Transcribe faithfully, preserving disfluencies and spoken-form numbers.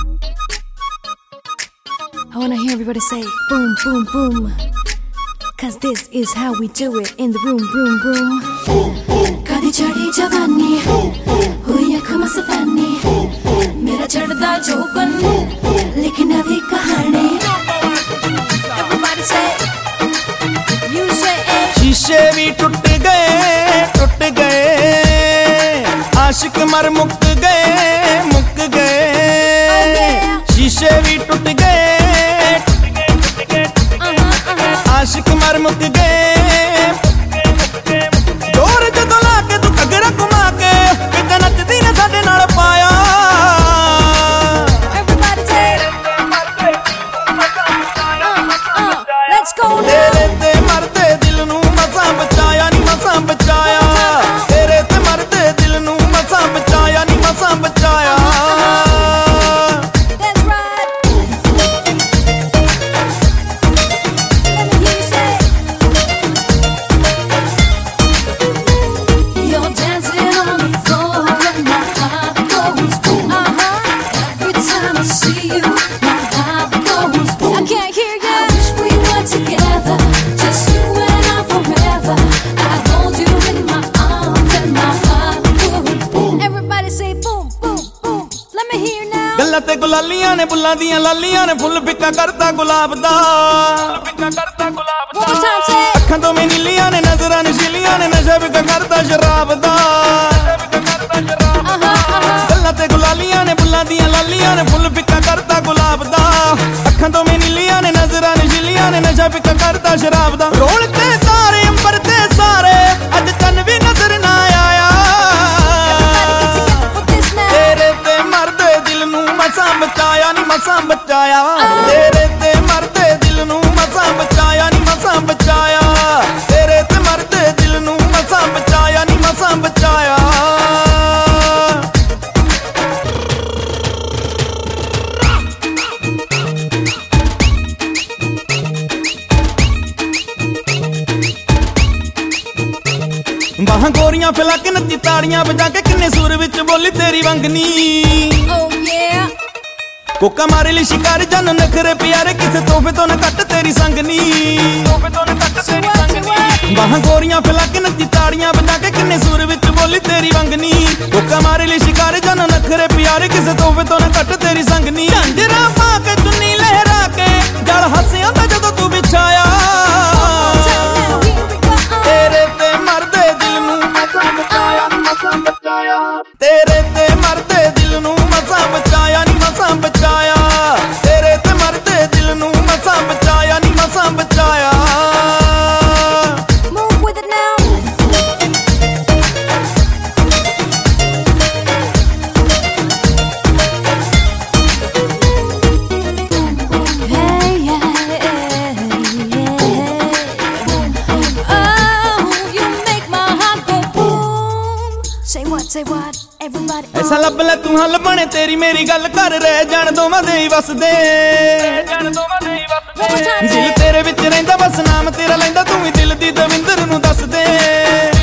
I wanna hear everybody say boom, boom, boom. Cause this is how we do it in the room, room, room. Kadi chadi jawani, hui akh mastani. Mera chadda joban, lekin abhi kahani. Everybody say, you say it. शीशे भी टूट गए, टूट गए, आशिक मर मुक गए, मुक गए। शीशे भी टूट गए, आशिक मर मुक गए। जोर जदों ला के तू घगरा घुमा के किते नचदी ने साडे नाल पाया। तेरे ते मरदे दिल नू मसां बचाया नी मसां बचाया। तेरे ते मरदे दिल नू मसां बचाया नी मसां बचाया। गल्लां ते गुलालियां ने बुल्लां दियां लालियां ने फुल फिक्का करता गुलाब दा। अखां तो मैं नीलियां ने नजरां नशीलियां ने नशा फिक्का करता शराब दा। गल्लां ते गुलालियां ने बुल्लां दियां लालियां ने फुल फिक्का करता गुलाब दा। अखां तो मैं नीलियां ने नजरां नशीलियां ने नशा फिक्का करता शराब दा। रोल ते सारे अंबर ते सारे अज तन भी नजर ना आया। तेरे ते मरदे दिल नू मसां बचाया नी मसां बचाया। तेरे ते मरदे दिल नू मसां बचाया नी मसां बचाया। तेरे ते मरदे दिल नू मसां बचाया नी मसां बचाया। बाहां गोरियां फैला के नच्ची ताड़ियां बजा के किन्ने सुर विच बोली तेरी वंगनी। कोका मारे ली शिकारी जानो नखरे प्यारे किसे तोहफे तो न कट तेरी संगनी। बाहां गोरियां फैला के नच्ची ताड़ियां बजा के किन्ने सुर विच बोली तेरी वंगनी। कोका मारे ली शिकारी जानो नखरे प्यारे किसे तोहफे तो न कट तेरी संगनी। झांजरा पा के चुन्नी लहरा के जल हंसिया दा जदों तू बिछाया। तेरे ते मरदे दिल नू मसां बचाया नी मसां बचाया। तेरे ते मरदे दिल नू मसां बचाया नी मसां बचाया। तेरे ते मरदे दिल नू मसां बचाया नी मसां बचाया। Move with it now. Hey, yeah, yeah, yeah. Oh, you make my heart go boom. Say what, say what, everybody. ऐसा लब ले तू हल बने तेरी मेरी गल कर रह जान दोवां दे ही वसदे। दिल तेरे विच रहिंदा बस नाम तेरा लैंदा तू ही दिल दी दविंदर नू दस दे।